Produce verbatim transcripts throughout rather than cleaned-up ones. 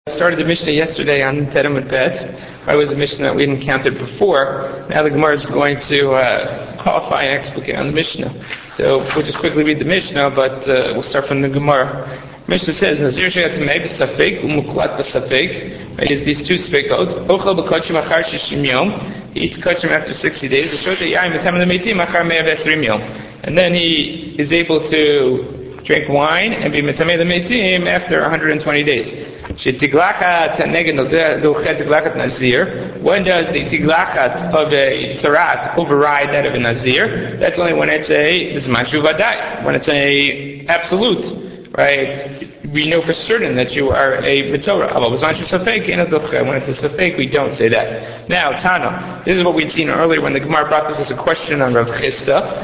I started the Mishnah yesterday on Tedem Bet. It was a Mishnah that we hadn't encountered before. Now the Gemara is going to uh, qualify and explicate on the Mishnah. So we'll just quickly read the Mishnah, but uh, we'll start from the Gemara. Mishnah says, Nazir she'atamei b'safek u'muklat b'safek. Right, it's these two spekot. Ochel b'kotshim achar shishim yom. He eats kotshim after sixty days. And then he is able to drink wine and be metamei l'meitim after one hundred twenty days. When does the tiglachat of a tzarat override that of a nazir? That's only when it's a this vadai, when it's a absolute, right? We know for certain that you are a mitzorah. When it's a safek, we don't say that. Now, Tana, this is what we'd seen earlier when the Gemara brought this as a question on Rav Chisda.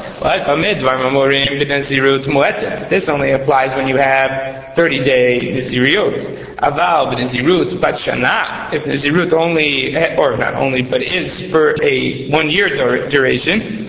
This only applies when you have thirty-day niziriyot. Aval b'nizirut bat shana. If nizirut only, or not only, but is for a one-year dur- duration.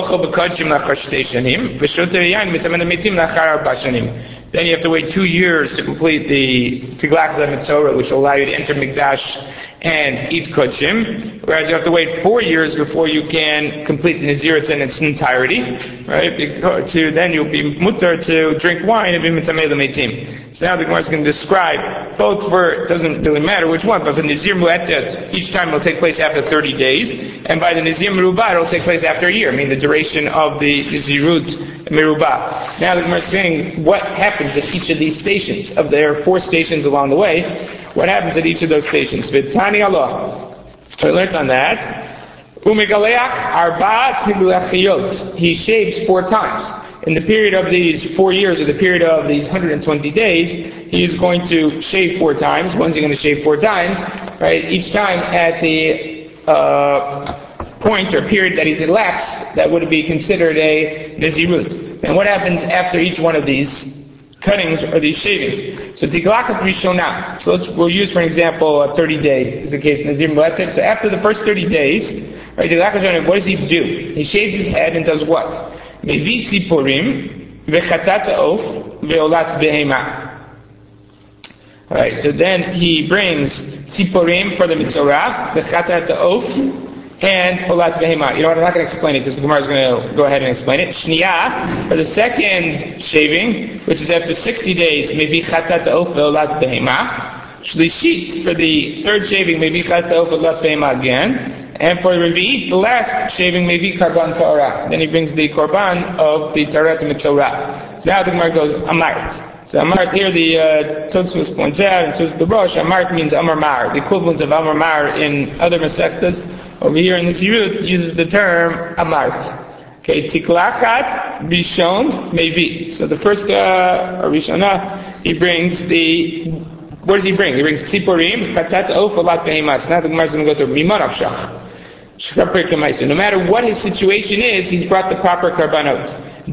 Then you have to wait two years to complete the Tiglachat Mitzorah, which will allow you to enter Mikdash and eat Kodshim, whereas you have to wait four years before you can complete the Nazirat in its entirety, right? Because to, then you'll be mutter to drink wine and be Mitamei L'Meitim. So now the Gemara is going to describe both for, it doesn't really matter which one, but for Nazir Mu'etet, each time it will take place after thirty days, and by the Nazir Merubah, it will take place after a year, I mean the duration of the Nazirut Merubah. Now the Gemara is saying what happens at each of these stations. Of there are four stations along the way. What happens at each of those stations? V'tani Allah. I learned on that. Umegaleach arbat higulachiyot. He shaves four times. In the period of these four years, or the period of these one hundred twenty days, he is going to shave four times. When's he going to shave four times? Right? Each time at the uh, point or period that he's elapsed, that would be considered a Nazirut. And what happens after each one of these cuttings or these shavings? So Tiglachat Rishonah. So let's, we'll use for example a thirty day, is the case Nazir Mu'etet. So after the first thirty days, right, Tiglachat Rishonah, what does he do? He shaves his head and does what? Mevi tziporim vechatat ha'of ve'olat behema. Alright, so then he brings tziporim for the mitzorah, vechatat ha'of, and olat behema. You know what, I'm not going to explain it because the Gemara is going to go ahead and explain it. Shniya, for the second shaving, which is after sixty days, maybe chatat ha'of ve'olat behema. Shlishit, for the third shaving, maybe chatat ha'of ve'olat behema again. And for Revi'it, the last shaving, maybe karban ta'orah. Then he brings the korban of the tarat mitzorah. So now the Gemara goes, Amart. So Amart, here the uh, Tosfos points out, and so the Rosh, Amart means Amar Mar. The equivalent of Amar Mar in other Masechtas, over here in the Zirut, uses the term Amart. Okay, Tiglachat Rishon Mevi. So the first uh, Rishonah, he brings the, what does he bring? He brings Tziporim, Chatat Of, Olat Behemas. Now the Gemara is going to go through Mimar Avshach. No matter what his situation is, he's brought the proper karbanot.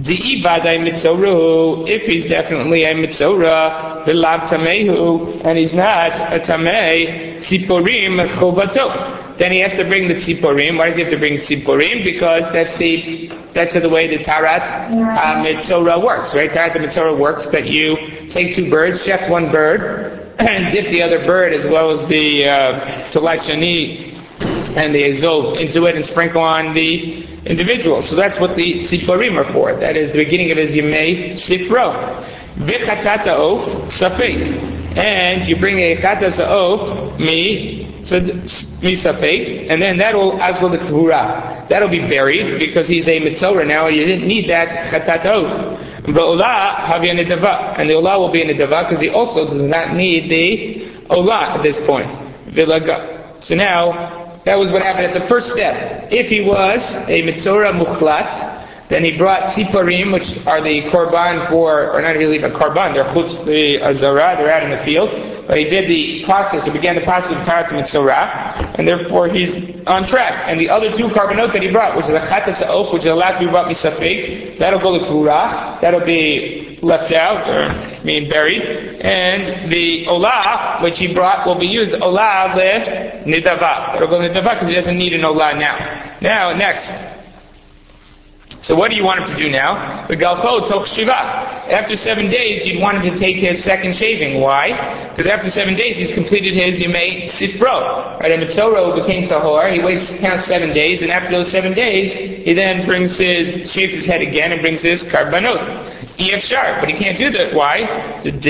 If he's definitely a mitzorah, v'lav tamehu, and he's not a tameh, tziporim chovato. Then he has to bring the tziporim. Why does he have to bring tziporim? Because that's the that's the way the tarat uh, mitzorah works, right? Tarat the mitzorah works that you take two birds, chef one bird, and dip the other bird as well as the uh, tolat shani and the azov into it and sprinkle on the individual. So that's what the tziporim are for. That is the beginning of his yemei sifro. V'chatat ha'of safek. And you bring a chatat ha'of mi mi safek, and then that will asgo the kehura. That'll be buried because he's a mitzorah now. You didn't need that chatat ha'of. V'olah havi a nedava, and the olah will be a nedava because he also does not need the olah at this point. V'laga. So now, that was what happened at the first step. If he was a mitzorah mukhlat, then he brought tziporim, which are the korban for, or not really a korban, they're chutz, the azara, they're out in the field. But he did the process, he began the process of tarat mitzorah, and therefore he's on track. And the other two korbanot that he brought, which is a chatas ha'of, which is allowed to be brought misafek, that'll go to kura, that'll be left out, or I mean buried, and the olah, which he brought, will be used olah le nidava. It'll go nidava because he doesn't need an olah now. Now, next. So what do you want him to do now? The galcho toch shiva. After seven days, you'd want him to take his second shaving. Why? Because after seven days, he's completed his yemei sifro. Right? And Mitzora became tahor. He waits, counts seven days, and after those seven days, he then brings his, shaves his head again and brings his karbanot. E F sharp, but he can't do that. Why? The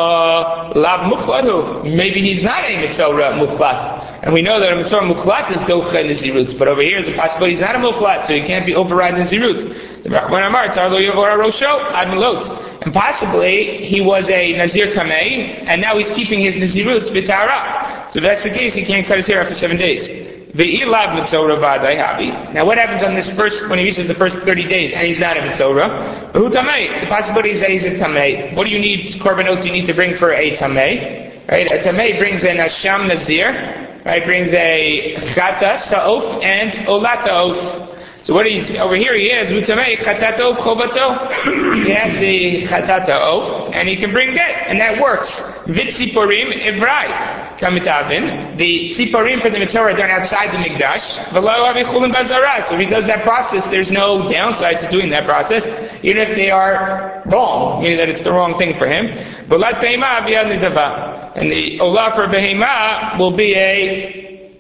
dilma lav mukhlatu. Maybe he's not a Mitzora muklat. And we know that a Mitzvah Mukhlat is Docha in the Zirut. But over here is a possibility he's not a Mukhlat, so he can't be overridden in Zirut. The Rachman Amar, Tarlo Yavora Rosho, Ad Melot. And possibly he was a Nazir Tamei, and now he's keeping his Nazirut B'Tara. So if that's the case, he can't cut his hair after seven days. Ve'ilav Mitzvah Vadai Habi. Now what happens on this first, when he reaches the first thirty days, and he's not a Mitzvah? Who Tamei? The possibility is that he's a Tamei. What do you need, Korbanot, you need to bring for a Tamei? Right? A Tamei brings an Asham Nazir. Right, brings a chata sa'of and olata oaf. So what do you, over here he is, utamei chatat oaf chobato. He has the chatata oaf, and he can bring that, and that works. Vitziporim ivrai kamitavin. The tziporim for the Mitzvah are done outside the Mikdash. V'lo avichulin bazara. So if he does that process, there's no downside to doing that process, even if they are wrong, meaning that it's the wrong thing for him. V'lat be'ima b'yad nidava. And the olah for behema will be a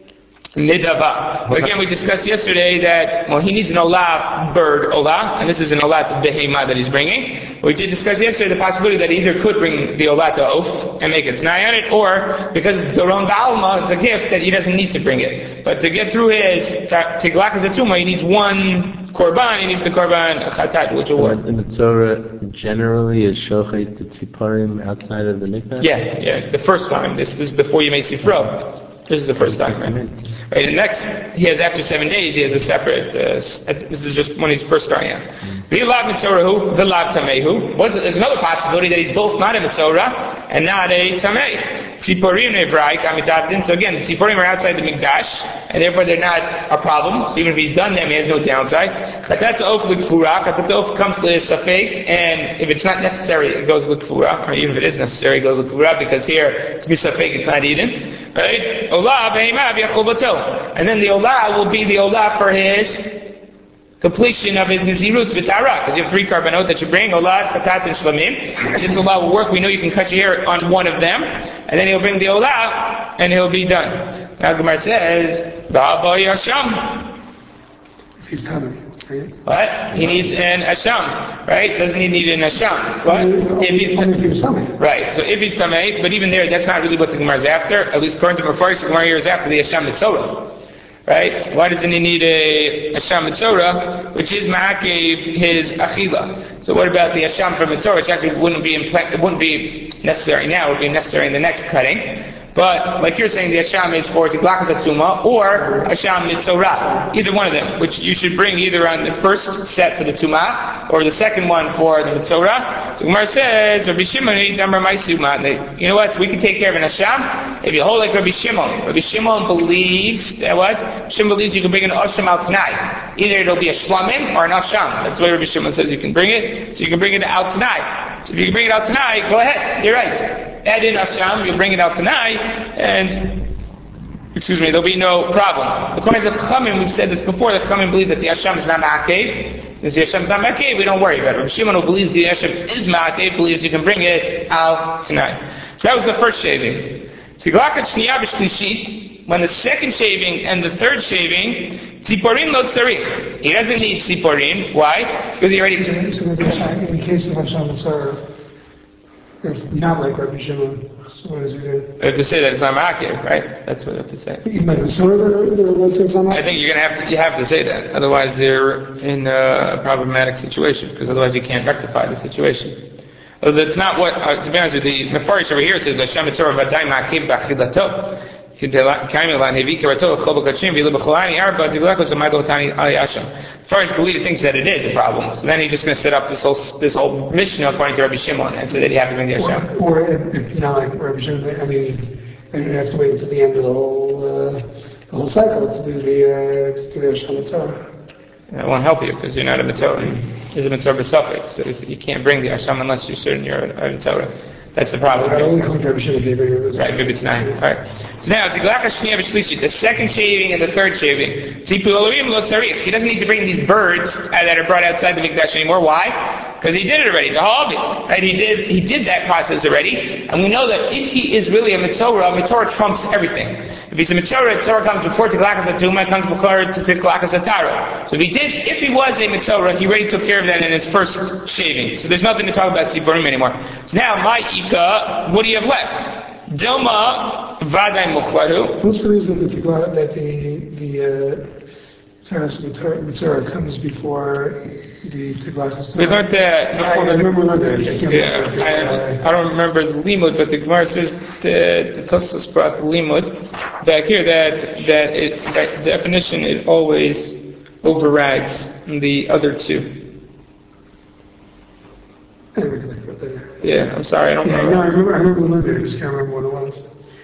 nidava. But again, we discussed yesterday that, well, he needs an olah bird olah, and this is an olah to behema that he's bringing. We did discuss yesterday the possibility that he either could bring the olah to oaf and make it t'nai on it, or because it's doron ba'alma, it's a gift that he doesn't need to bring it. But to get through his tiglak zetuma, he needs one korban, he needs the korban chatat, which will work. The Mitzvah generally is shochet the tziparim outside of the mikdash? Yeah, yeah, the first time. This, this is before you make sifro. This is the first time, right? Right, and next, he has after seven days, he has a separate, uh, this is just when he's first starting out. V'lav mitzorahu, v'lav tamehu. There's another possibility that he's both not a mitzora and not a tameh. Tziporim nevrai kamitavdin. So again, the tziporim are outside the mikdash, and therefore they're not a problem. So even if he's done them, he has no downside. Chatat oaf l'kfura. Chatat oaf comes to safek, and if it's not necessary, it goes l'kfura. Or even if it is necessary, it goes l'kfura, because here it's misafek, it's not eaten. Right? Olah behema v'yachol bato. And then the olah will be the olah for his completion of his Nazirut V'Tara, because you have three karbanot that you bring, Olah, Chatat, and Shlamim. This Olah will work. We know you can cut your hair on one of them, and then he'll bring the Olah, and he'll be done. Now Gemara says, V'Abo Yasham. If he's coming, right? What? He needs an Asham, right? Doesn't he need an Asham? What? If he's, if he's coming. Right, so if he's Tamei, but even there, that's not really what the Gemara is after, at least according to Mepharshim, the Gemara here is after the Asham Mitzorah. Right? Why doesn't he need a Asham Mitzorah, which is Ma'akev his Achila? So what about the Asham for Mitzorah, which actually wouldn't be impl- it wouldn't be necessary now, it would be necessary in the next cutting. But, like you're saying, the Asham is for Tiglakas Atuma or Asham Mitzorah. Either one of them, which you should bring either on the first set for the Tumah or the second one for the Mitzorah. So Gemara says, Rabbi Shimon, you know what? We can take care of an Asham if you hold like Rabbi Shimon. Rabbi Shimon believes that what? Shimon believes you can bring an Asham al Tanai. Either it'll be a Shlamim or an Asham. That's why Rabbi Shimon says you can bring it. So you can bring it out tonight. So if you can bring it out tonight, go ahead. You're right. Add in Asham, you'll bring it out tonight, and, excuse me, there'll be no problem. According to the Chachamim, we've said this before, the Chachamim believe that the Asham is not Ma'akev. Since the Asham is not Ma'akev, we don't worry about it. Rabbi Shimon, who believes the Asham is Ma'akev, believes you can bring it out tonight. So that was the first shaving. Tiglakat Shniya B'Shlishit, when the second shaving and the third shaving, Tziporim lo tzarich. He doesn't need Tziporim. Why? Because he already... So in the case of Asham Mitzorah, if not like Rabbi Shimon, so what does he do? We have to say that it's not Ma'akev, right? That's what we have to say. Even like Mitzorah, there was it's not. I think you're gonna have to, you have to say that. Otherwise they're in a problematic situation, because otherwise you can't rectify the situation. That's not what, uh, to be honest with you, the Mefarish over here says, Hashem Mitzorah v'adai Ma'akev b'achilato. First, believe thinks that it is a problem, so then he's just going to set up this whole this whole mission according to Rabbi Shimon and say that you have to bring the Hashem. Or, or if, if not like Rabbi Shimon, I mean, then you have to wait until the end of the whole uh, the whole cycle to do the uh, to do the Hashem Mitzorah. That won't help you because you're not a Mitzorah. You're a Mitzorah b'Safek, so you can't bring the Hashem unless you're certain you're a Mitzorah. That's the problem. I only come to Rabbi Shimon, maybe it was right. Maybe it's nine. All right. So now, the second shaving and the third shaving. He doesn't need to bring these birds that are brought outside the Mikdash anymore. Why? Because he did it already. The Ha'avi, right? He did, he did that process already. And we know that if he is really a Mitzorah, Mitzorah trumps everything. If he's a Mitzorah, Mitzorah comes before Tiglachas HaTumah, comes before Tiglachas HaTara. So if he did, if he was a Mitzorah, he already took care of that in his first shaving. So there's nothing to talk about Tziburim anymore. So now, my Ika, what do you have left? Dilma Vaday Mukhlahu. What's the reason that the that the the Taras Mitzorah comes before the Tiglachas? We learned that. I, I remember that. Yeah, I, I don't remember the limud, but the Gemara says the, the Tosfos brought the limud back here that that it that definition it always overrides the other two. Yeah, I'm sorry, I don't yeah, remember. No, I remember, I remember the limit, I just can't remember what it was.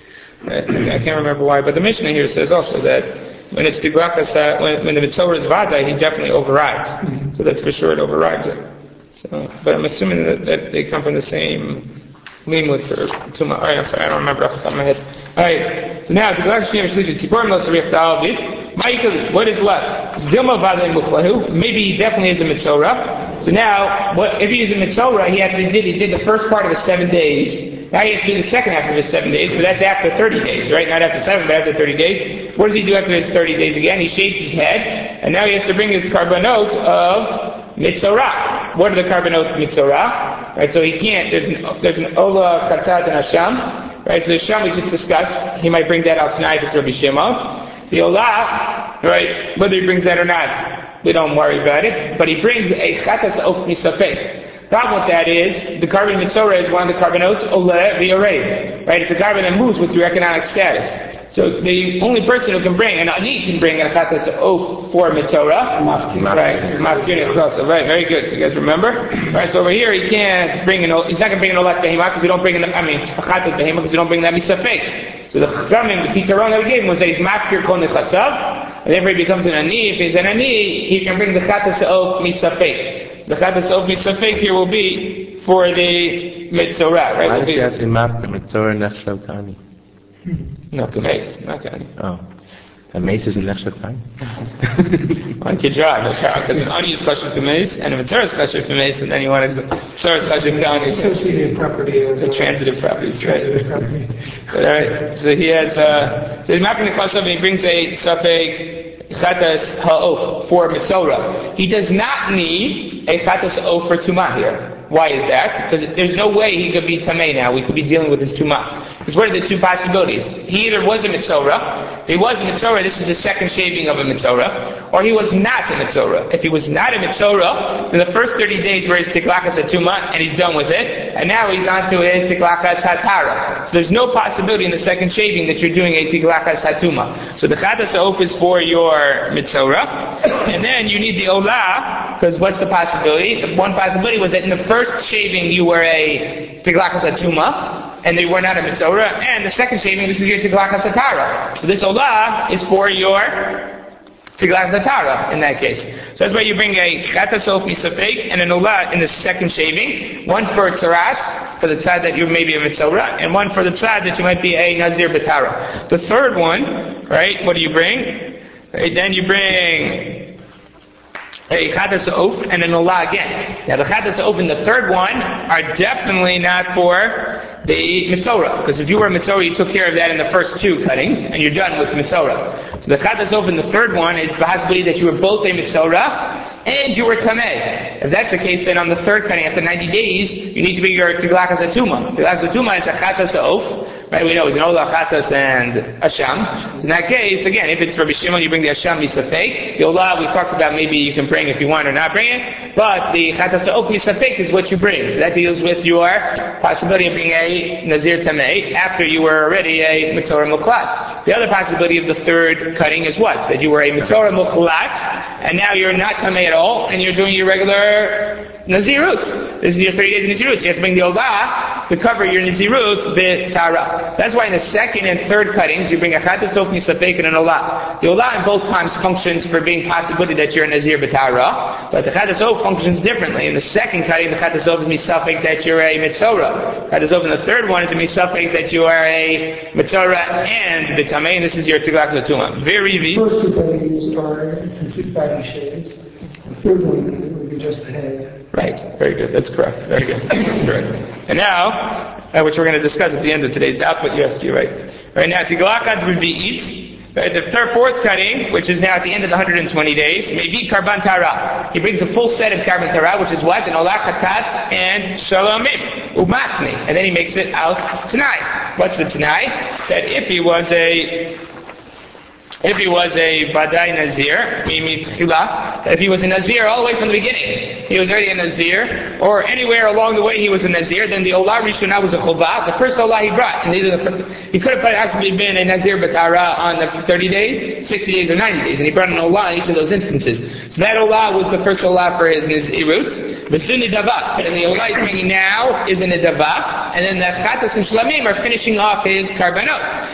I, I can't remember why, but the Mishnah here says also that when it's Tiglachas, when, when the Mitzorah is Vada, he definitely overrides. Mm-hmm. So that's for sure it overrides it. So, but I'm assuming that, that they come from the same limud for Tumah. Alright, I'm sorry, I don't remember off the top of my head. Alright, so now, Tiglachas Shneim Shlishi, Tziporim Lo Tzarich Ta'alvid. What is left? Dilma Vaday Mukhlahu. Maybe he definitely is a Mitzorah. So now, what, if he is a Mitzorah, he actually did, he did the first part of his seven days. Now he has to do the second half of his seven days, but that's after thirty days, right? Not after seven, but after thirty days. What does he do after his thirty days again? He shaves his head, and now he has to bring his karbanot of Mitzorah. What are the karbanot of Mitzorah? Right, so he can't, there's an, there's an Ola, Katat, and Hasham. Right, so the Hasham we just discussed, he might bring that out tonight if it's Rabbi Shimon. The Olah, right, whether he brings that or not, we don't worry about it, but he brings a chatas of misafek. Problem with that is, the carbon mitzorah is one of the carbonot oleh v'yoreh, right? It's a carbon that moves with your economic status. So the only person who can bring, and ani can bring a chatas of for mitzorah, right? Maftir nechasa, right? Very good. So you guys remember, right? So over here he can't bring an, he's not going to bring an olat behemah because we don't bring an, I mean, a chatas behemah because we don't bring that misafek. So the Chachamim, the Pitaron that we gave him was that he's mafkir kol nechasav, and therefore he becomes an ani. If he's an ani, he can bring the chatas of misafek. The chatas of misafek here will be for the mitzorah, right? Why is he asking mafkir mitzorah nechshav tani? No, kameis, not tani. Oh. A mace is a nechshav tani? One could drive, because an ani is chashuv kameis, and a mitzorah is chashuv kameis, and then you want to mitzorah is chashuv tani. Associated property. Of, the transitive properties, right? Transitive property. Alright, so he has, uh, so he's mapping the class and he brings a safek chatas ha'of for mitzorah. He does not need a chatas ha'of for tumah here. Why is that? Because there's no way he could be tamei now. We could be dealing with his tumah. Because what are the two possibilities? He either was a mitzorah, if he was a mitzorah, this is the second shaving of a mitzorah, or he was not a mitzorah. If he was not a mitzorah, then the first thirty days were his tiglachas hatumah, and he's done with it, and now he's on to his tiglachas hatara. So there's no possibility in the second shaving that you're doing a tiglachas hatumah. So the chatas ha'of is for your mitzorah, and then you need the olah, because what's the possibility? The one possibility was that in the first shaving you were a tiglachas hatumah, and they were not a mitzorah, and the second shaving, this is your tiglachas hatara. So this olah is for your tiglachas hatara in that case. So that's why you bring a chatas ha'of misafek and an olah in the second shaving, one for tzaras, for the tzad that you're maybe a mitzorah, and one for the tzad that you might be a nazir b'tara. The third one, right, what do you bring? Right, then you bring a chatas ha'of and an olah again. Now the chatas ha'of and the third one are definitely not for the mitzorah, because if you were a mitzorah, you took care of that in the first two cuttings, and you're done with mitzorah. So the chatas ha'of in the third one is the possibility that you were both a mitzorah and you were tameh. If that's the case, then on the third cutting, after ninety days, you need to be your tiglachas hatumah. Tiglachas hatumah is a chatas ha'of. Right, we know it's an olah, chatas, and asham. So in that case, again, if it's Rabbi Shimon, you bring the asham misafek. The olah we talked about, maybe you can bring if you want or not bring it. But the chatas ha'of misafek is what you bring. So that deals with your possibility of being a nazir tamei after you were already a mitzorah mukhlat. The other possibility of the third cutting is what? That you were a mitzorah mukhlat, and now you're not tamei at all, and you're doing your regular nazirut. This is your thirty days of nazirut. So you have to bring the olah to cover your Nazirut b'tara. So that's why in the second and third cuttings, you bring a Chat HaSof Misafek and an Olah. The Olah in both times functions for being possibility that you're a Nazir b'tara, but the Chat HaSof functions differently. In the second cutting, the Chat HaSof is Misafek that you're a Mitzorah. Chat HaSof in the third one is a Misafek that you are a Mitzorah and b'tamei, and this is your Tiglach Zatuma. Very easy. The first two cuttings are complete body shades. The third one would be just the head. Right, very good. That's correct. Very good. That's correct. And now, uh, which we're going to discuss at the end of today's daf, but yes, you're right. Right now, Tiglach would be eat. Right, the third, fourth cutting, which is now at the end of the one hundred twenty days, may be Karban Tara. He brings a full set of Karban Tara, which is what? An Olah Chatat and Shalomim, Umatni. And then he makes it out tonight. What's the tonight? That if he was a If he was a Vadai Nazir, Mimi Tchila, if he was a Nazir all the way from the beginning, he was already a Nazir, or anywhere along the way he was a Nazir, then the Olah Rishonah was a Chobah, the first Olah he brought. And these are the, he could have possibly been a Nazir Batara on the thirty days, sixty days, or ninety days, and he brought an Olah in each of those instances. So that Olah was the first Olah for his Nazirut. V'sun Nidavah, and the Olah he's bringing now is a Nidavah, and then the Chatas and Shlamim are finishing off his Karbanot.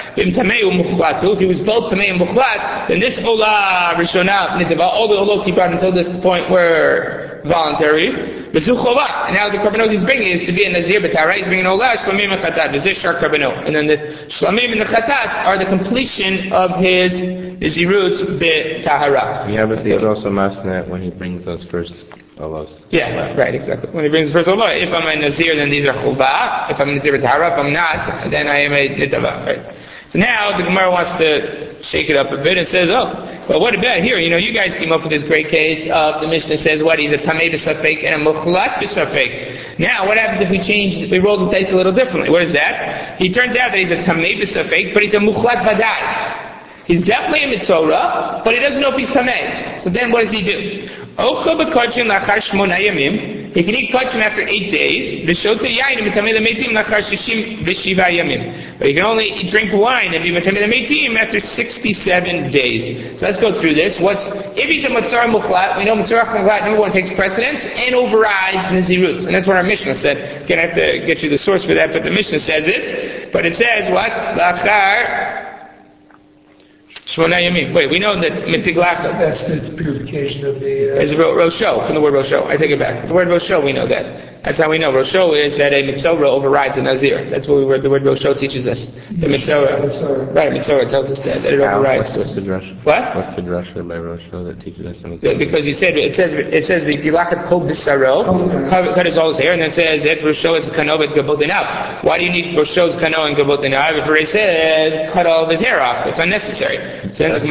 If he was both Tamei and Mukhlat, then this Olah Rishonah Nidavah, all the Olot he brought until this point were voluntary. And now the Karbanot he's bringing is to be a Nazir B'tara, he's bringing Olah, Shlamim and Chatat, V'zeh Shar Karbanot. And then the Shlamim and the Chatat are the completion of his Nazirut B'tahara. Yeah, but there's also Masnet when he brings those first Olos. Yeah, right, exactly. When he brings the first Olah, if I'm a Nazir, then these are Chubah. If I'm a Nazir B'tahara, if I'm not, then I am a Nidavah, right? So now the Gemara wants to shake it up a bit and says, oh, well, what about here? You know, you guys came up with this great case of the Mishnah says what? He's a Tamei b'safek and a Mukhlat b'safek. Now, what happens if we change, if we roll the dice a little differently? What is that? He turns out that he's a Tamei b'safek, but he's a Mukhlat Vadai. He's definitely a Mitzorah, but he doesn't know if he's Tamei. So then what does he do? Ocha b'kachim lachar shmona yamim. He can eat kachim after eight days. V'shoter yayin v'tamei l'meitim lachar shishim v'shiva yamim. But he can only drink wine and be v'tamei l'meitim after sixty-seven days. So let's go through this. What's if he's a Mitzorah Mukhlat? We know Mitzorah Mukhlat number one takes precedence and overrides Nazirut, and that's what our Mishnah said. Again, I have to get you the source for that, but the Mishnah says it. But it says what? Lachar. Shmona Yamim. Wait, we know that Mitiglach. That's the purification of the. Uh, is Rosho, from the word Rosho. I take it back. The word Rosho, we know that. That's how we know. Rosho is that a Mitzorah overrides a Nazir. That's what we were, the word Rosho teaches us. The Mitzorah. Right, Mitzorah tells us that, that it overrides. What's the drush? What? What's the drush by Rosho that teaches us something? Because you said, it says, it says, V'gilachat kol b'saro, cut his all his hair, and then it says, et Rosho is kano et gabotenav. Why do you need Rosho's kano and gabotenav? If it says, cut all of his hair off. It's unnecessary. So that's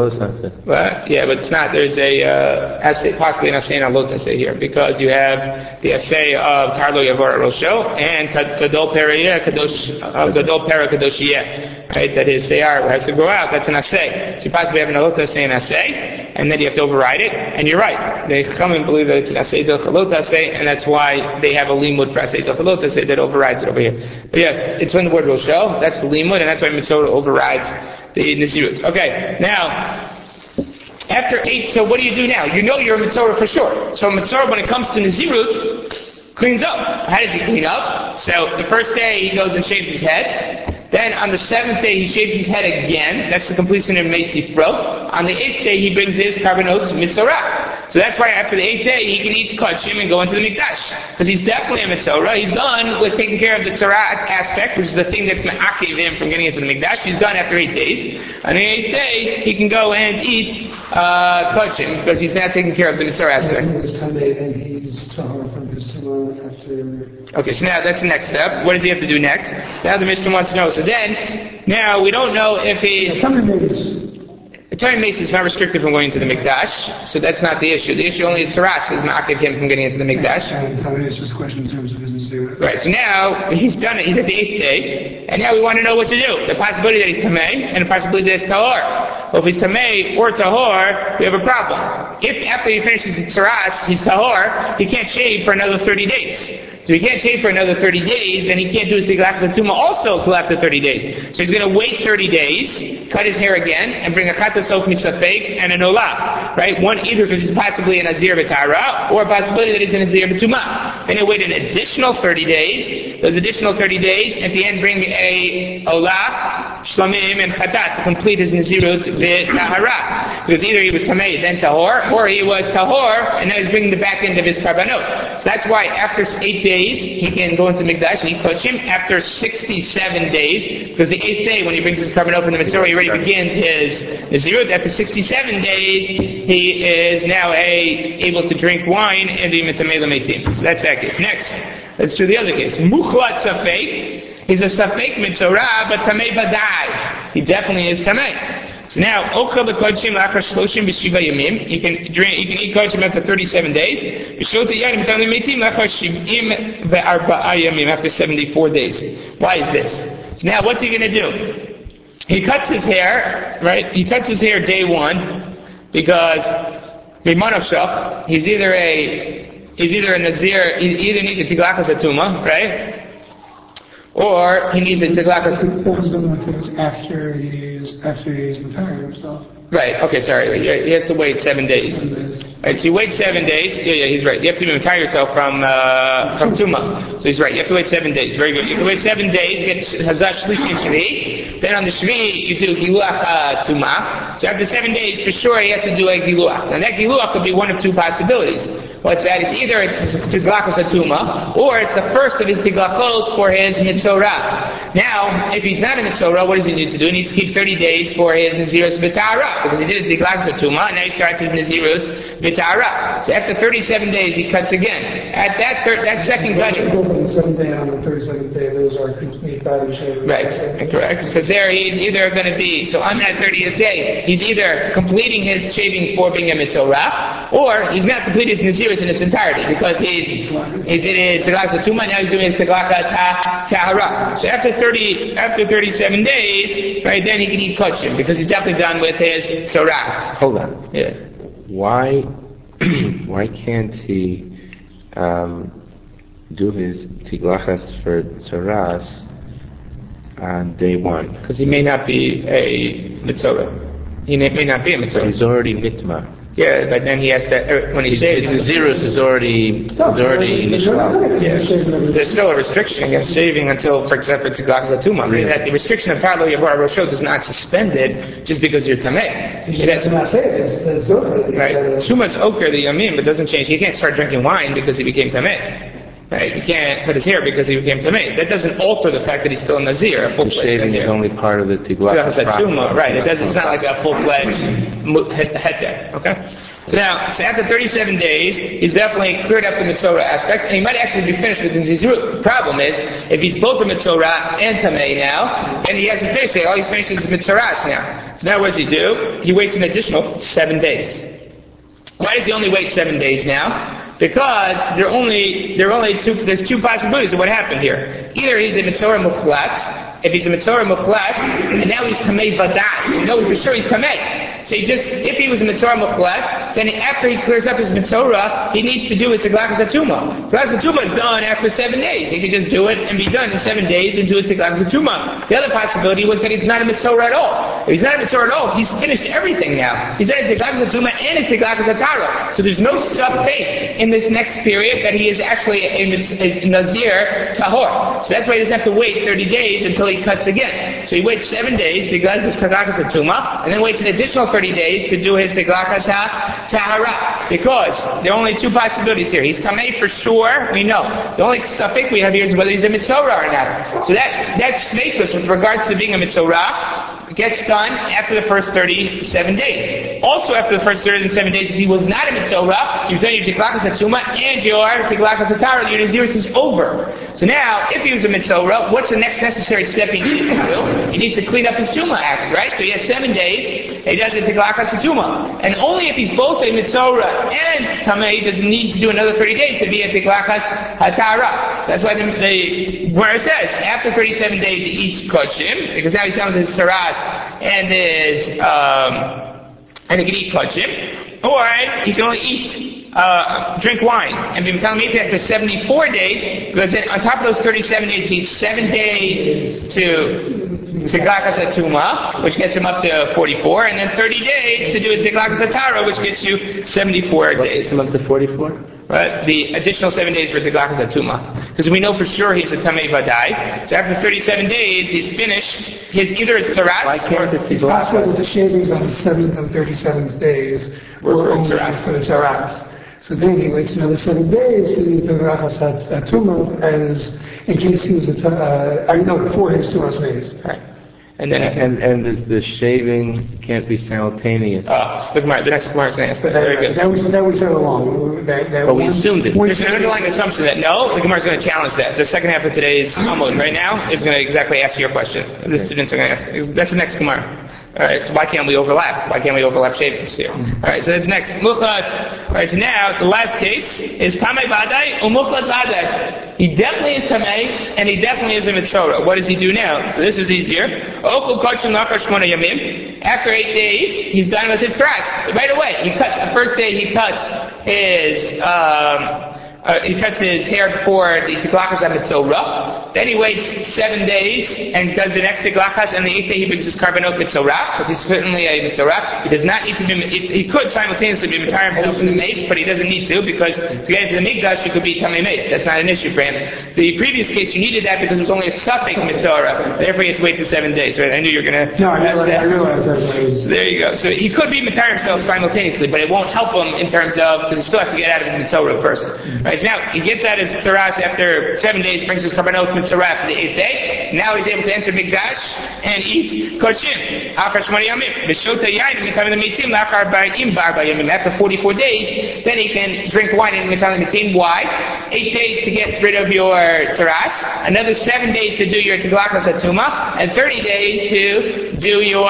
well, yeah, but it's not. There's a, uh, essay, possibly an essay and a lot essay here, because you have the essay of Tarlo Yavor Rosho and Gadol Periyeh, Kadosh, Gadol Pera Kadoshiyeh, right? That his Seyar has to grow out. That's an essay. So you possibly have an alot essay and essay, and then you have to override it, and you're right. They come and believe that it's an essay, Dochalot essay, and that's why they have a limud for essay, Dochalot essay that overrides it over here. But yes, it's from the word Rosho, that's the limud, and that's why Mitzorah overrides the Nazirut. Okay, now, after eight, so what do you do now? You know you're a Mitzorah for sure. So Mitzorah, when it comes to Nazirut, cleans up. How does he clean up? So the first day he goes and shaves his head. Then on the seventh day he shaves his head again. That's the completion of Meisi Fro. On the eighth day he brings his Karbanot Mitzorah. So that's why after the eighth day he can eat Kachim and go into the Mikdash. Because he's definitely a Mitzorah. He's done with taking care of the Tzorah aspect, which is the thing that's Ma'akiv him from getting into the Mikdash. He's done after eight days. On the eighth day he can go and eat uh, Kachim because he's now taking care of the Mitzorah aspect. And he's tahor from his tumah after. Okay, so now that's the next step. What does he have to do next? Now the Mishnah wants to know. So then, now we don't know if he's... The Torah Mace is not restricted from going into the Mikdash, so that's not the issue. The issue only is Tarash does not give him from getting into the Mikdash. And how is this question in terms of his Nazirut? Right, so now he's done it. He's at the eighth day, and now we want to know what to do. The possibility that he's Tamei, and the possibility that he's Tahor. Well, if he's Tamei or Tahor, we have a problem. If after he finishes his Tarash, he's Tahor, he can't shave for another thirty days. So he can't shave for another thirty days, and he can't do his Tiglach Latuma also till after thirty days. So he's going to wait thirty days, cut his hair again, and bring a Chat HaSof Mishafek and an Olah. right? One, either because he's possibly a Nazir B'Tara, or a possibility that he's a Nazir B'Tumah. Then he'll wait an additional thirty days. Those additional thirty days, at the end, bring a Olah, Shlamim, and Chatat to complete his Nazirut B'Tahara. Because either he was Tamei, then Tahor, or he was Tahor, and now he's bringing the back end of his Karbanot. So that's why after eight days, he can go into the Mikdash and eat Kochim. After sixty-seven days, because the eighth day, when he brings his Karbanot in the Mitzvah, he already begins his Nazirut. After sixty-seven days, he is now a, able to drink wine and be Mitamei L'Meitim. So that's that case. Next, let's do the other case. Muchlat Safek. He's a Safek Mitzorah, but Tamei Badai. He definitely is Tamei. So now, Ochel L'Kodshim L'Achar Shloshim B'Shiva Yamim. You can drink, you can eat Kodshim after thirty-seven days. B'Shot Yadim Mitamei L'Meitim L'Achar Shivim Ve'Arba'a Yamim. After seventy-four days. Why is this? So now, what's he going to do? He cuts his hair, right? He cuts his hair day one because B'Manavshach, he's either a he's either a Nazir, he either needs a Tiglachas Atuma, right? Or he needs a Tiglachas. That's the one that's after he's after he's retired himself. Right. Okay. Sorry. He has to wait seven days. Seven days. Right. So you wait seven days. Yeah. Yeah. He's right. You have to retire yourself from uh, from Tuma. So he's right. You have to wait seven days. Very good. You have to wait seven days. Get Hazat Shlishi and Shvi. Then on the Shvi you do Giluach uh, Tuma. So after seven days, for sure he has to do a Giluach. Now that Giluach could be one of two possibilities. What's that? It's either it's Tiglachas Atuma, or it's the first of his Tiglachos for his Mitzorah. Now, if he's not a Mitzorah, what does he need to do? He needs to keep thirty days for his Nazirus B'Tahara, because he did his Tiglachas Atuma, and now he starts his Nazirus B'Tahara. So after thirty-seven days, he cuts again. At that third, that second cutting. On the seventh day and on the thirty-seventh day, those are complete body shaving. Right, correct. Because there he's either going to be, so on that thirtieth day, he's either completing his shaving for being a Mitzorah, or he's not completing his Nazirus in its entirety, because he's, he did his Tiglachas Atuma, now he's doing his Tiglachas Tahara. So after thirty, after thirty-seven days, right, then he can eat Kochim, because he's definitely done with his Tzorah. Hold on. Yeah. Why, why can't he um, do his Tiglachas for Tzoras on day one? Because he may not be a Mitzorah. He may not be a Mitzorah. He's already Mitma. Yeah, but then he has to, when he His, shaves, his Nazirus is already, is already Nishlam. yeah. There's still a restriction against shaving until, for example, Tiglachas Atuma. Really? That the restriction of Tarlo Yabar Roshot is not suspended just because you're Tameh. He has to not say it. It's, it's good. Right. Tumas Oker, the Yamim, but doesn't change. He can't start drinking wine because he became Tameh. Right? He can't cut his hair because he became Tameh. That doesn't alter the fact that he's still a Nazir, a The full-fledged shaving Nazir. is only part of the Tiglachas. Tuma, right? It doesn't. It's not like a full-fledged heter. Okay. So now, so after thirty-seven days, he's definitely cleared up the Mitzorah aspect, and he might actually be finished with his Nazirut. The problem is, if he's both a Mitzorah and Tamei now, and he hasn't finished it, all he's finished is Mitzorahs now. So now what does he do? He waits an additional seven days. Why does he only wait seven days now? Because there are only, there are only two, there's two possibilities of what happened here. Either he's a Mitzorah Muflat, if he's a Mitzorah Muflat, and now he's Tamei Vadat. No, for sure he's Tamei. So he just, if he was a Mitzorah Muflat, then after he clears up his Mitzorah, he needs to do it to Tiglachas Atuma. Tiglachas Atuma is done after seven days. He can just do it and be done in seven days and do it to Tiglachas Atuma. The other possibility was that he's not a Mitzorah at all. If he's not a Mitzorah at all, he's finished everything now. He's done his Tiglachas Atuma and his Tiglachas Atara. So there's no sub-faith in this next period that he is actually a, a, a Nazir Tahor. So that's why he doesn't have to wait thirty days until he cuts again. So he waits seven days to do his Tiglachas Atuma, and then waits an additional thirty days to do his Tiglachas Tahara. Because there are only two possibilities here. He's Tamei for sure, we know. The only suffix we have here is whether he's a Mitzorah or not. So that, that smakeless with regards to being a Mitzorah gets done after the first thirty-seven days. Also after the first thirty-seven days, if he was not a Mitzorah, you've done your Tiglachas Atuma and your Tiglachas Atara, your Nazirus is over. So now, if he was a Mitzorah, what's the next necessary step he needs to do? He needs to clean up his Tuma act, right? So he has seven days, he does the Tiglachas Atuma. And only if he's both a Mitzorah and Tamei does he need to do another thirty days to be a Tiglachas Atara. So that's why the, the where it says, after thirty-seven days he eats Kochim, because now he's done with his Saras and his, um, and he can eat Kochim, or he can only eat, uh, drink wine. And be telling me after seventy-four days, because then on top of those thirty-seven days, he eats seven days to Tiglachas Atuma, which gets him up to forty-four, and then thirty days to do a Tiglachas Atara, which gets you seventy-four What days. gets him up to forty-four? Right? The additional seven days for Tiglachas Atuma. Because we know for sure he's a Tamei Vadai. So after thirty-seven days, he's finished his either his Taras Why can't or it be It's possible that the Tiglachas? shavings on the seventh and thirty-seventh days were only Taras. for the Taras. So then he waits another seven days to do the Rachas Atuma as in case he was a ta- uh, I know before his Tumas days. Right. And then And and the, the shaving can't be simultaneous. Oh, the, Gemara, the next Gemara is going to ask that. But Very that, good. that was that was so long. That, that But we one- assumed it. one There's an underlying assumption that no, the Gemara is going to challenge that. The second half of today's Amud right now is going to exactly ask your question. The students are going to ask. That's the next Gemara. All right, so why can't we overlap? Why can't we overlap shavings here? All right, so that's next. Muchat. All right, so now the last case is Tamei Vadai or Muchat Vadai. He definitely is Tamei, and he definitely is a Mitzorah. What does he do now? So this is easier. Okul Kachim Nachar Shmona Yamim. After eight days, he's done with his tracks. Right away, he cut. The first day he cuts his. Um, Uh, he cuts his hair before the Tiglachas HaMitzorah. Then he waits seven days and does the next Tiglachas, and the eighth day he brings his Karbanot Mitzorah, because he's certainly a Mitzorah. He does not need to be, he, he could simultaneously be Mitzorah himself in the mace, but he doesn't need to, because to get into the Mikdash, you could be Tamei Mace. That's not an issue for him. The previous case, you needed that because it was only a Suffolk Mitzorah. Therefore, you had to wait the seven days, right? I knew you were going to No, I ask realize, that. I realize that was. So there you go. So he could be Mitzorah himself simultaneously, but it won't help him in terms of, because he still has to get out of his Mitzorah person. Right? So now, he gets out his Taras after seven days, brings his Karbanot Mitzorah for the eighth day. Now he's able to enter Mikdash and eat Koshim. After Shmoni Yamim. B'shota yayin, mitam l'mitim, lachar ba'im bar ba'yamim. After forty-four days, then he can drink wine in mitam l'mitim. Why? Eight days to get rid of your Taras, another seven days to do your Tiglachas Atuma, and thirty days to do your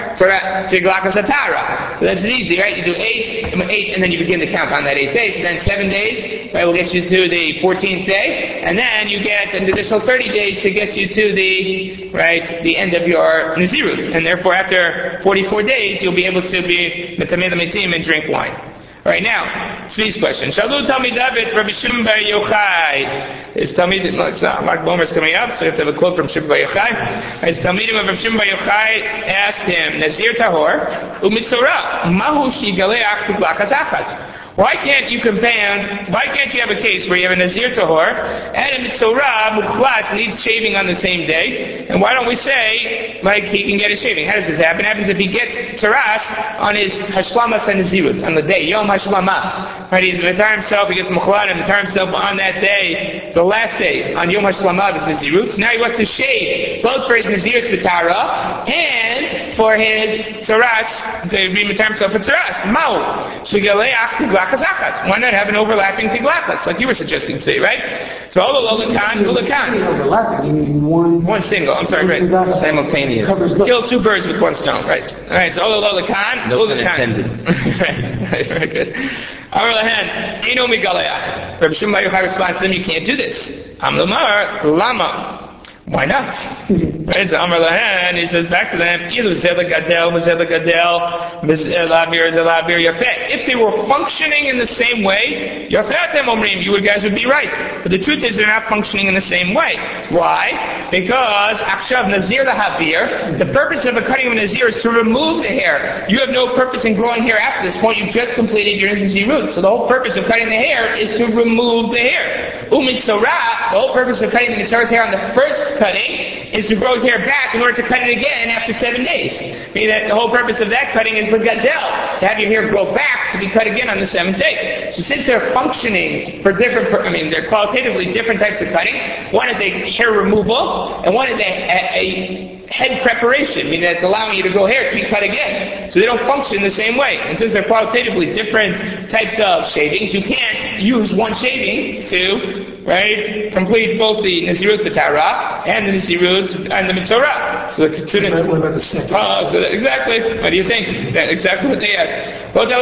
Tiglachas Atara. So that's easy, right? You do eight, eight, and then you begin to count on that eight days. And then seven days, right, will get you to the fourteenth day, and then you get an additional thirty days to get you to the, right, the end of your Nazirut. And therefore, after forty-four days, you'll be able to be Metamei L'Mitim and drink wine. All right, now, Tzvi's question. Shalu Talmid David, Rabbi Shimon Bar Yochai. His Talmid, no, it's not, Mark Bomer is coming up, so you have to have a quote from Shimon Bar Yochai. His Talmidim of Rabbi Shimon Bar Yochai asked him, Nazir Tahor, Umitzorah, Mahu Shigaleach Tiglachas Achat. Why can't you command, why can't you have a case where you have a Nazir Tahor and a Mitzorah Mukhlat needs shaving on the same day? And why don't we say, like, he can get his shaving? How does this happen? It happens if he gets Taras on his Hashlamas and Nazirut, on the day, Yom Hashlama. Right, he's Mitzar himself, he gets Mukhlat and Mitzar himself on that day, the last day, on Yom Hashlama of his Nazirut. So now he wants to shave, both for his Nazir's Mitara and for his Taras, to be Mitzar himself for Taras. Mao. Shigaleach Why not have an overlapping tiglachas, like you were suggesting today, right? So all the Ulakan, Ulakan. Overlapping, you mean one. One single, I'm sorry, right. Simultaneous. Covers both. Kill two birds with one stone, right. Alright, so all the Ulakan, No pun Ulakan. intended. Right, right, very good. Amar Lahan, Eino Migaleach. Rabbi Shimon Bar Yochai responds to them, you can't do this. Am Lamar, Lama. Why not? Right, so Amar Lahan, he says back to them, either Zela Gadel, Zela Gadel, Labir, Labir, Yafet. If they were functioning in the same way, Yafet them Omrim, you guys would be right. But the truth is they're not functioning in the same way. Why? Because Akshav Nazir Lahavir, the purpose of a cutting of a Nazir is to remove the hair. You have no purpose in growing hair after this point, you've just completed your Nazirut. So the whole purpose of cutting the hair is to remove the hair. Umitzorah, the whole purpose of cutting the Mitzorah's hair on the first cutting is to grow his hair back in order to cut it again after seven days. Meaning that the whole purpose of that cutting is with gadel, to have your hair grow back to be cut again on the seventh day. So since they're functioning for different, I mean, they're qualitatively different types of cutting. One is a hair removal, and one is a, a, a head preparation, meaning that it's allowing you to grow hair to be cut again. So they don't function the same way. And since they're qualitatively different types of shavings, you can't use one shaving to, right, complete both the Nazirut B'Tara and the Nazirut and the Mitzorah. So the students, What about the second? uh, so that, exactly. What do you think? That's exactly what they asked.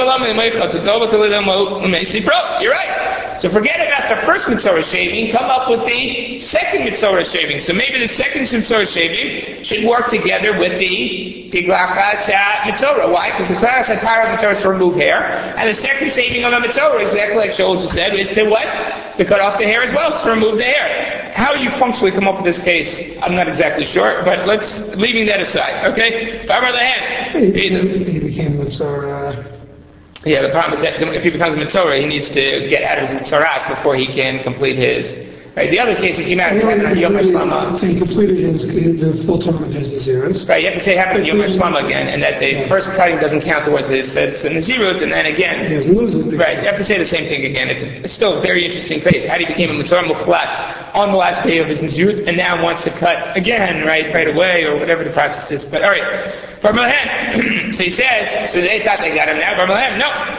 You're right. So forget about the first Mitzorah shaving, come up with the second Mitzorah shaving. So maybe the second Mitzorah shaving should work together with the Tiglachas Mitzorah. Why? Because the Tiglachas Atara Mitzorah is to remove hair, and the second shaving of a Mitzorah, exactly like Shaul just said, is to what? To cut off the hair as well, to remove the hair. how you functionally come up with this case, I'm not exactly sure, but let's, leaving that aside, okay? He, he became Mitzvah. Yeah, the problem is that if he becomes a Mitzvah, he needs to get out of his Mitzaras before he can complete his. Right, the other case, if he married on Yom HaShlama. So he completed his, the full term of his Naziris. Right, you have to say it happened on Yom HaShlama again, and that the yeah. first cutting doesn't count towards his that's the Nazirut, and then again. He doesn't lose it. Right, you have to say the same thing again. It's, it's still a very interesting case. How he became a Mitzvah Mukhlat on the last day of his Nazirut, and now wants to cut again, right, right away, or whatever the process is. But alright. Barmalahem. So he says, so they thought they got him now. Barmalahem,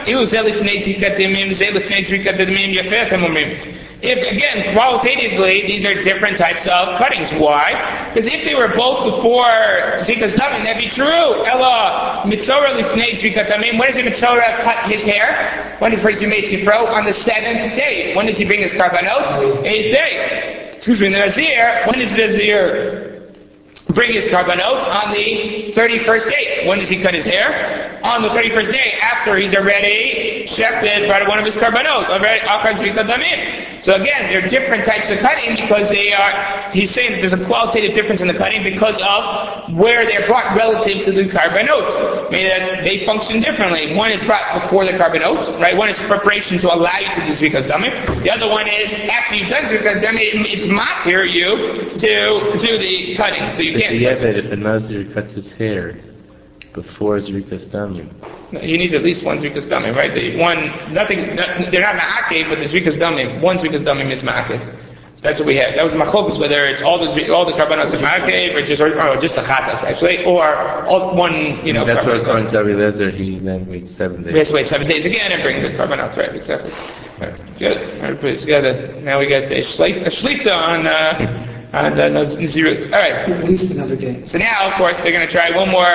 no. If, again, qualitatively, these are different types of cuttings. Why? Because if they were both before Zikas Damim, that'd be true. Ella, Mitzorah Lifnei Zikas Damim. When does the Mitzorah cut his hair? When does first he make Sifro? On the seventh day. When does he bring his Karbanot? Eighth day. Excuse me, the Nazir. When does the Nazir bring his Karbanot? On the thirty-first day. When does he cut his hair? On the thirty-first day, after he's already shefted by one of his Karbanot. Already, Akar Zikas Damim. So again, there are different types of cutting because they are, he's saying that there's a qualitative difference in the cutting because of where they're brought relative to the Karbanot. Meaning that they function differently. One is brought before the Karbanot, right? One is preparation to allow you to do Zrikas Damim. The other one is, after you've done Zrikas Damim, it's matir you to do the cutting. So you can't. Yes, if a Nazir cuts his hair before Zrikas Damim. He needs at least one Zrikas Damim, right? The one, nothing, not, they're not Ma'akev, but the Zrikas Damim, one Zrikas Damim is Ma'akev. So that's what we have. That was Machokus, whether it's all the all the Karbanos are Ma'akev, or just, or, or just the Chatas, actually, or all, one, you know, that's why according to Rabbi Lezer, he then waits seven days. He has to wait seven days again and bring the Karbanos, right? Exactly. Right. Good. All right, please, got a, now we got a Shlita on, uh, And uh, Nazirut. All right. At least another day. So now, of course, they're going to try one more.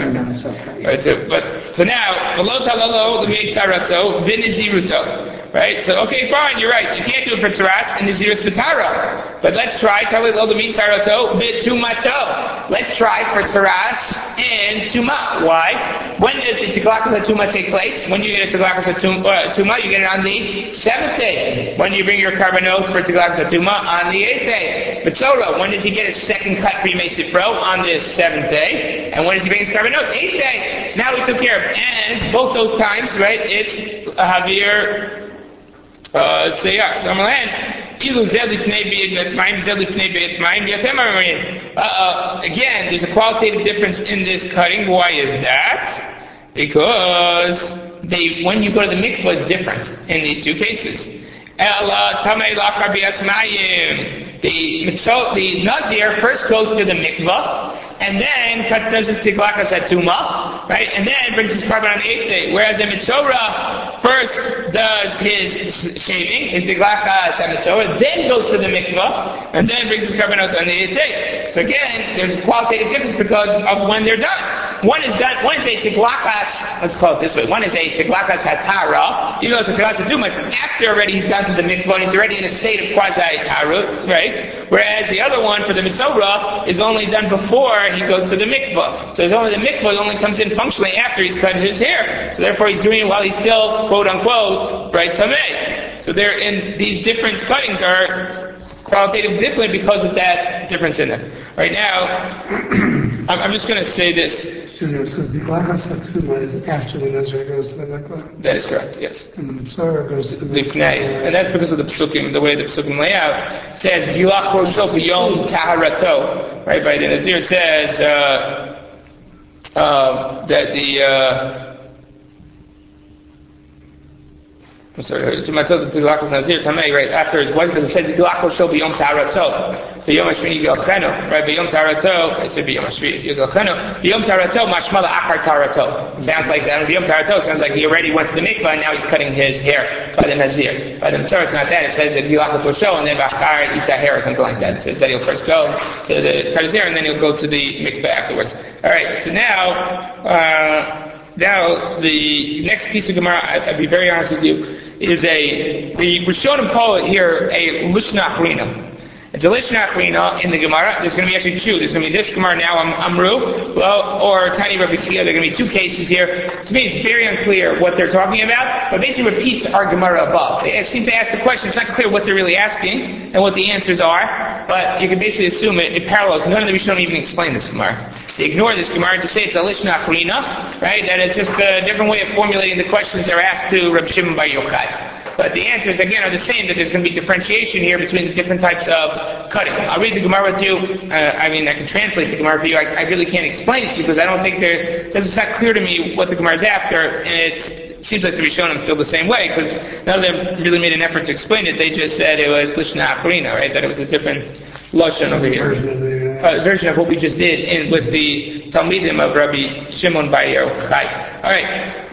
Right. So, but so now, v'lo talalo l'mei tzarato v'naziruto. Right. So okay, fine. You're right. You can't do it for tzaras and nazirus v'tara. But let's try talalo l'mei tzarato v'tumato. Let's try for tzaras and tuma. Why? When does the tiglakas tuma take place? When do you get a tiglakas tuma? You get it on the seventh day. When do you bring your karbanot for tiglakas tuma? On the eighth day. But so when does he get his second cut for Yimei Sifro? On the seventh day. And when does he bring his Karbanot? Eighth day. So now we took care of it. And both those times, right, it's Havir uh, Seyar. So I'm like, Ilu Zeli Pnei B'Yet Ma'im, Zeli Pnei B'Yet Ma'im, Yatem Amarim. Uh, again, there's a qualitative difference in this cutting. Why is that? Because they, when you go to the mikvah, it's different in these two cases. Ela Tamei Lachar B'Yasmayim. The mitzvah, the Nazir first goes to the mikvah, and then does his tiglakas atuma, right? And then brings his carbon on the eighth day. Whereas the mitzvah first does his shaving, his tiglakas at mitzvah, then goes to the mikvah, and then brings his carbon on the eighth day. So again, there's a qualitative difference because of when they're done. One is done. One is a tiglakas. Let's call it this way. One is a tiglakas hatara. You know, it's a tiglakas atuma. After already he's gone to the mikvah, and he's already in a state of quasi tarut, right? Whereas the other one for the mitzvah is only done before he goes to the mikvah. So it's only the mikvah only comes in functionally after he's cut his hair. So therefore he's doing it while he's still quote unquote right tamei. So they're in these different cuttings are qualitative differently because of that difference in them. Right now, I'm just going to say this. So the Tiglakas Atuma is after the Nazir goes to the mikvah? That is correct, yes. And the Mitzvah goes to the mikvah. And that's because of the psukim, the way the psukim lay out. It says, Gilach Rosho B'yom Taharato. Right, by the Nazir it says uh, uh, that the uh, I'm sorry, to Matzah the Tiglakas Nazir Tamei, right, after his wife, because it says, Gilach Rosho B'yom Taharato. B'yom Hashmini Yilchenu, right? B'yom Tarato, I said B'yom Hashmini Yilchenu. B'yom Tarato, Mashmala Akar Tarato. Sounds like that. B'yom Tarato sounds like he already went to the mikvah and now he's cutting his hair by the Nazir. By the Mitzvah, it's not that. It says that Gilachat Rosho and then B'achar Ita hair or something like that. It says that he'll first go to the cut his hair and then he'll go to the mikvah afterwards. Alright, so now, uh, now the next piece of Gemara, I, I'll be very honest with you, is a, the Rishonim call it here a Lishna Achrina. It's a Lishna Achrina in the Gemara. There's going to be actually two. There's going to be this Gemara now, Amru, well, or Tani Rabbi Chia. There are going to be two cases here. To me, it's very unclear what they're talking about, but basically repeats our Gemara above. They seem to ask the question. It's not clear what they're really asking and what the answers are. but you can basically assume it, it parallels. None of the Rishonim even explain this Gemara. They ignore this Gemara to say it's a Lishna Achrina, right? That it's just a different way of formulating the questions that are asked to Reb Shimon Bar Yochai. But the answers, again, are the same, that there's going to be differentiation here between the different types of cutting. I'll read the Gemara to you. Uh, I mean, I can translate the Gemara for you. I, I really can't explain it to you because I don't think there, it's not clear to me what the Gemara is after, and it's, it seems like the Rishonim feel the same way because none of them really made an effort to explain it. They just said it was Lishna Achrina, right? That it was a different Lashon over here. Uh, version of what we just did in with the Talmidim of Rabbi Shimon Bar Yochai. All right.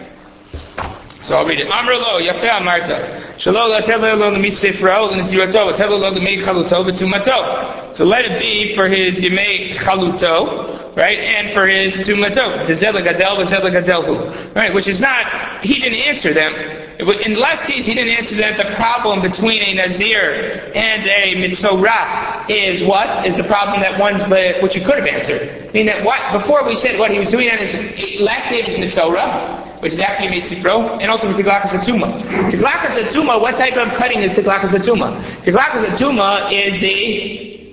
So I'll read it. Amr lo, Yafeh Amarta. Shalo la telo lo l'misifro l'nizirato, telo lo l'mei chaluto v'tumato. So let it be for his yemei chaluto, right, and for his tumato. D'zel gadel v'zel gadelhu. Right, which is not, he didn't answer them. In the last case, he didn't answer them. The problem between a nazir and a mitzorah is what? Is the problem that one's, which you could have answered. I mean that what, before we said what he was doing on his last day of his mitzorah, which is actually Meisifro, and also with Tiglakas Atuma. Tiglakas Atuma, what type of cutting is Tiglakas Atuma? Tiglakas Atuma is the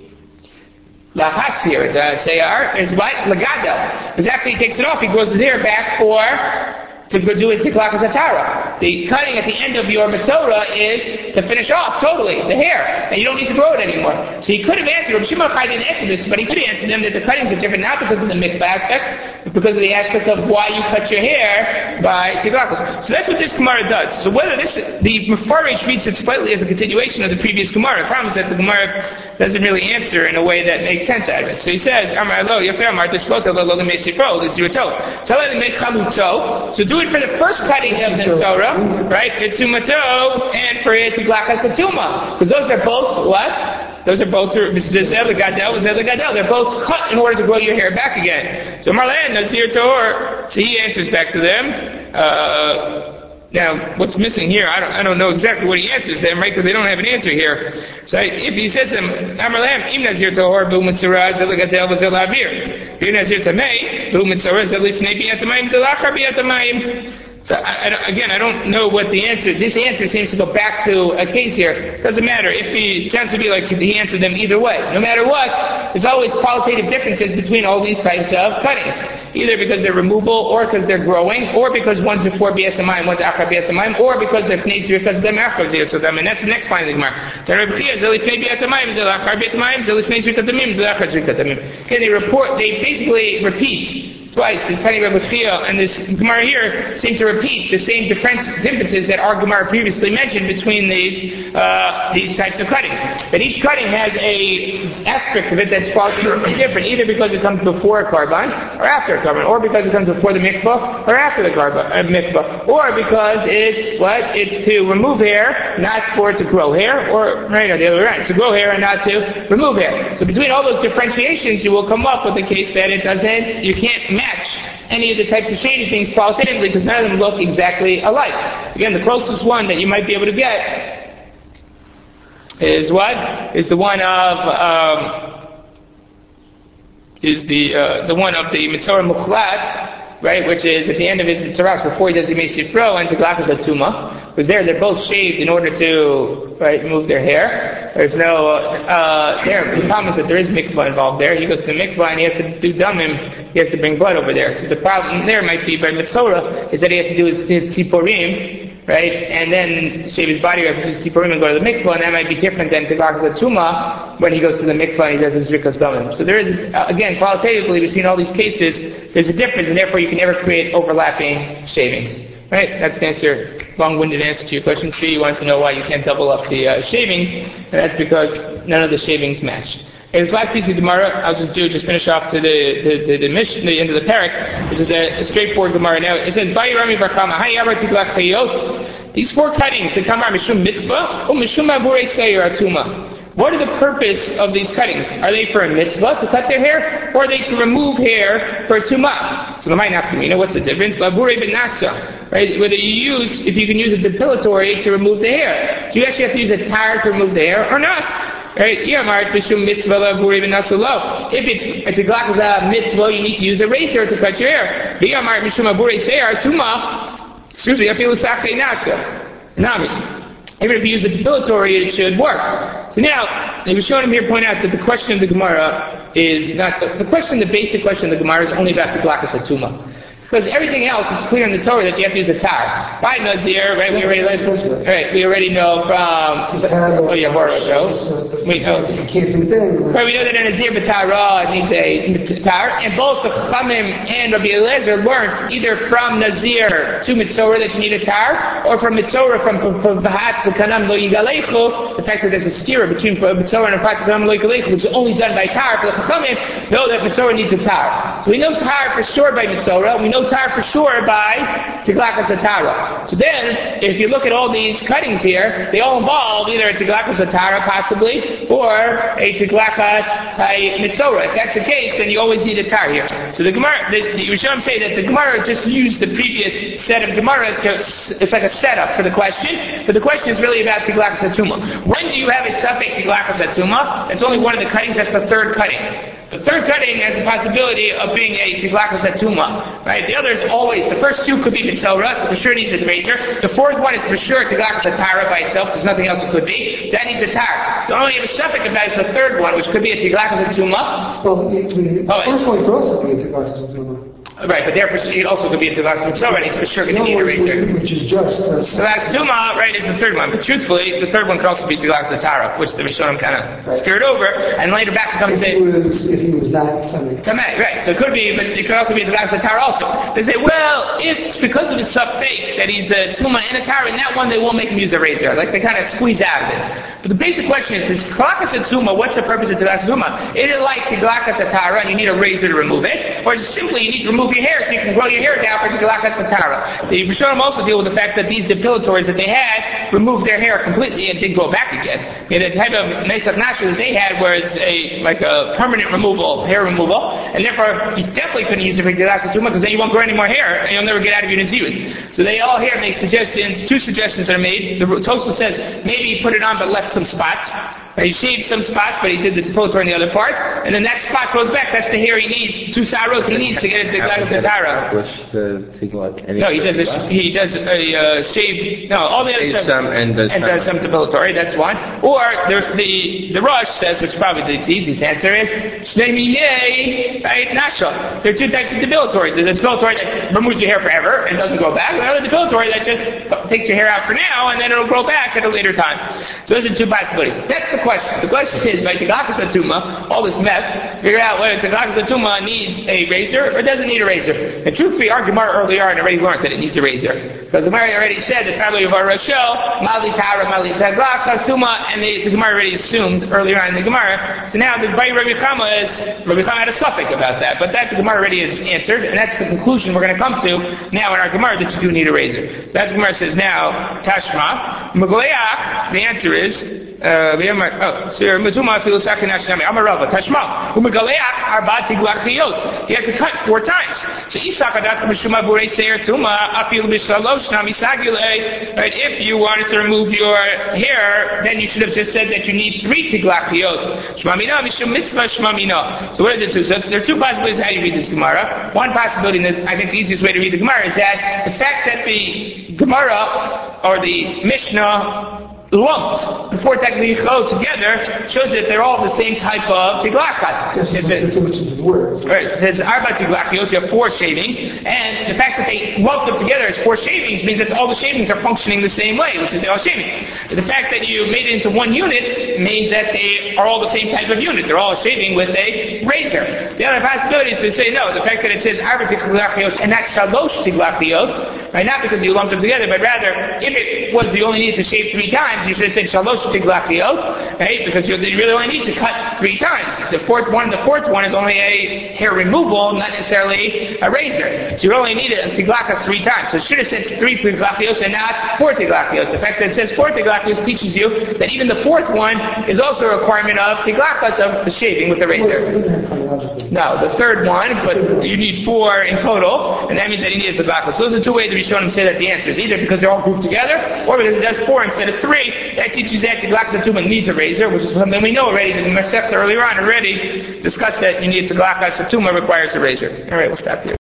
Lahas here, the Seyar, is what? Lagadel. Because after he takes it off, he grows his hair back for to go do it Tiglakas Atara. The cutting at the end of your Metzorah is to finish off totally the hair, and you don't need to grow it anymore. So he could have answered, Rabbi Shimon Chai didn't answer this, but he could have answered them that the cuttings are different not because of the mikvah aspect, but because of the aspect of why you cut your hair by Tiglakas. So that's what this Gemara does. So whether this, the Mefarish reads it slightly as a continuation of the previous Gemara. The problem is that the Gemara doesn't really answer in a way that makes sense out of it. So he says, Amar lo, Yafeh Amarta Shlota lo lo l'meisifro, l'zirato. Tell him to make chaluto. So do it for the first cutting of the Torah, right? V'tumato, and for it Tiglakas Atuma. Because those are both what? Those are both Zeh Gadel, Zeh Gadel. They're both cut in order to grow your hair back again. So Marlan, Nazir Tor. So he answers back to them. Uh, Now, what's missing here? I don't, I don't know exactly what he answers them, right? Because they don't have an answer here. So if he says to them, Amarlam, Im Nazir Tahor, Bu Mitzorah, Zelagadel, Zelavir. Bir Nazir Tamei, Bu Mitzorah, Zelifnei, Biatamayim, Zelachar, Biatamayim. So I, I again, I don't know what the answer, this answer seems to go back to a case here. Doesn't matter. If he tends to be like, he answered them either way. No matter what, there's always qualitative differences between all these types of cuttings. Either because they're removable, or because they're growing, or because one's before B S M I and one's after B S M I, or because they're fnei because they're after B S M I. And that's the next line of the Gemara. Okay, they report, they basically repeat twice. This Tani Rebbe Chia and this Gemara here seem to repeat the same difference, differences that our Gemara previously mentioned between these uh, these types of cuttings. But each cutting has a aspect of it that's qualitatively different, either because it comes before a carbon or after a carbon, or because it comes before the mikvah or after the carbon, uh, mikvah, or because it's what? It's to remove hair, not for it to grow hair, or right, or the other way around, to grow hair and not to remove hair. So between all those differentiations, you will come up with the case that it doesn't, you can't match any of the types of shady things qualitatively because none of them look exactly alike. Again, the closest one that you might be able to get is what? Is the one of, um, is the, uh, the one of the Mitzorah Mukhlat, right, which is at the end of his Mitzorah, before he does the Meisifro and Tiglakas Atuma. Because there, they're both shaved in order to, right, move their hair. There's no, uh, there, the problem is that there is mikvah involved there. He goes to the mikvah and he has to do damim, he has to bring blood over there. So the problem there might be by Mitzorah is that he has to do his, his tziporim, right, and then shave his body, or has to do his tziporim and go to the mikvah, and that might be different than Tiglakas Atuma when he goes to the mikvah and he does his rikas damim. So there is, uh, again, qualitatively between all these cases, there's a difference, and therefore you can never create overlapping shavings. Right? That's the answer, long-winded answer to your question. C, you want to know why you can't double up the uh, shavings, and that's because none of the shavings match. Okay, this last piece of Gemara, I'll just do, just finish off to the the the, the, mission, the end of the parak, which is a, a straightforward Gemara. Now, it says, Bayirami Barkama, Hayabar Tiglach Chayot. These four cuttings, they come out Mishum Mitzvah, or Mishum Abure Seir Atuma. What are the purpose of these cuttings? Are they for a mitzvah, to cut their hair, or are they to remove hair for a tumah? So the might not be, you know what's the difference? Labure ben nasa, right? Whether you use, if you can use a depilatory to remove the hair. Do you actually have to use a tar to remove the hair, or not? Right? If it's a Tiglakas mitzvah, you need to use a razor to cut your hair. Excuse me, if even if you use a depilatory, it should work. So now, the Rishonim here point out that the question of the Gemara is not so, the question, the basic question of the Gemara is only about the Glakas Atuma. Because everything else is clear in the Torah that you have to use a tar. By Nazir, right, we already, right, we already know from, oh yeah, Bora, so, we know, right, we know that a Nazir b'tara needs a tar, and both the Chachamim and Rabbi Eliezer learned either from Nazir to Mitzorah that you need a tar, or from Mitzorah from Vahat to Kanam lo yigalechu, the fact that there's a stira between Mitzorah and Vahat to Kanam lo yigalechu, which is only done by tar, for the Chachamim know that Mitzorah needs a tar. So we know tar for sure by Mitzorah, we know tar for sure by Tiglakas Atara. So then, if you look at all these cuttings here, they all involve either a Tiglakas Atara possibly, or a Tiglakas Mitzorah. If that's the case, then you always need a tar here. So the Gemara, the, the Rishonim say that the Gemara just used the previous set of Gemaras to, it's like a setup for the question, but the question is really about Tiglakas Atuma. When do you have a Safek Tiglakas Atuma? That's only one of the cuttings, that's the third cutting. The third cutting has the possibility of being a Tiglakas Atuma, right? The others always, the first two could be Mitzorah, so for sure needs a razor. The fourth one is for sure Tiglakas Atara by itself, there's nothing else it could be. That needs a tar. The only have a suffix about is the third one, which could be a Tiglakas Atuma. Well, the, the oh, first one could also be a Tiglakas Atuma. Right, but therefore it also could be a Tiglakas Mitzorah, and it's for sure going to need a razor. Which is just... Uh, Tiglakas Atuma, right, is the third one. But truthfully, the third one could also be Tiglakas Atara, which the Rishonim kind of right. skirt over, and later back to come and say... If he was, if he was not Tameh. Tameh, right. So it could be, but it could also be Tiglakas Atara also. They say, well, if it's because of his sub-fake that he's a Tuma and a Tara, in that one they won't make him use a razor. Like they kind of squeeze out of it. But the basic question is, is Tiglakas Atuma, what's the purpose of Tiglakas Atuma? Is it like Tiglakas Atara and you need a razor to remove it? Or is it simply you need to remove your hair so you can grow your hair down for Tiglakas Atara? The Rishonim also deal with the fact that these depilatories that they had removed their hair completely and didn't grow back again. You know, the type of Nesach Nasher that they had was a, like a permanent removal, hair removal, and therefore you definitely couldn't use it for Tiglakas Atuma because then you won't grow any more hair and you'll never get out of your Nazirut. So they all here make suggestions, two suggestions are made. The Tosfos says maybe he put it on but left some spots. He shaved some spots, but he did the depilatory in the other parts, and then that spot goes back. That's the hair he needs, two sarot he needs to get it to Tiglakas Atara. No, he does a, he does a uh, shaved, no, all the other stuff. Some and does, and does some depilatory, that's one. Or the the, the Rosh says, which probably the, the easiest answer is, Shnei Minei, right, Nasha. There are two types of depilatories. There's a depilatory that removes your hair forever and doesn't grow back, and another depilatory that just takes your hair out for now and then it'll grow back at a later time. So those are two possibilities. That's the question. The question is, by Tiglakas Atuma, all this mess, figure out whether Tiglakas Atuma needs a razor or doesn't need a razor. And truthfully, our Gemara earlier on already learned that it needs a razor. Because the Gemara already said that probably of our Roshel, Mali Tara, Mali Tiglakas Atuma, and the, the Gemara already assumed earlier on in the Gemara. So now the Bay Rabbi Chama is, Rabbi Chama had a suffix about that, but that the Gemara already has answered, and that's the conclusion we're going to come to now in our Gemara that you do need a razor. So that's the Gemara says now, Tashma, Megaleach, the answer is, Uh, oh, Sir Mizuma feels Sakanashnami. I'm a Rava. Tashma. Umegaleach arba tiglachiyot. He has to cut four times. So Isakadat Mishuma Bure Seir Tuma Afil Bishalosh Nami Sagile. Right, if you wanted to remove your hair, then you should have just said that you need three tiglachiyot. Shmamina Mishum Mitzvah Shmamina. So what are the two? So there are two possibilities how you read this Gemara. One possibility, and I think the easiest way to read the Gemara is that the fact that the Gemara or the Mishnah lumped before technically go together shows that they're all the same type of tiglakat. Yes, it's so much of the words. Right. It says arba tiglakiyot, you have four shavings, and the fact that they lumped them together as four shavings means that all the shavings are functioning the same way, which is they're all shaving. The fact that you made it into one unit means that they are all the same type of unit. They're all shaving with a razor. The other possibility is to say no. The fact that it says arba tiglakiyot and not shalosh tiglakiyot, right? Not because you lumped them together, but rather if it was you only need to shave three times, you should have said shalosh tiglachiyot, right? Because you really only need to cut three times. The fourth one, the fourth one is only a hair removal, not necessarily a razor. So you only need a tiglachas three times. So it should have said three tiglachiyot and not four tiglachiyot. The fact that it says four tiglachiyot teaches you that even the fourth one is also a requirement of tiglachas, of the shaving with the razor. No, the third one, but you need four in total, and that means that you need a tiglachas. So those are two ways that we show them say that the answer is either because they're all grouped together, or because it does four instead of three. That teaches that Tiglakas Atuma needs a razor, which is something we know already. The Masechta earlier on already discussed that you need Tiglakas Atuma requires a razor. All right, we'll stop here.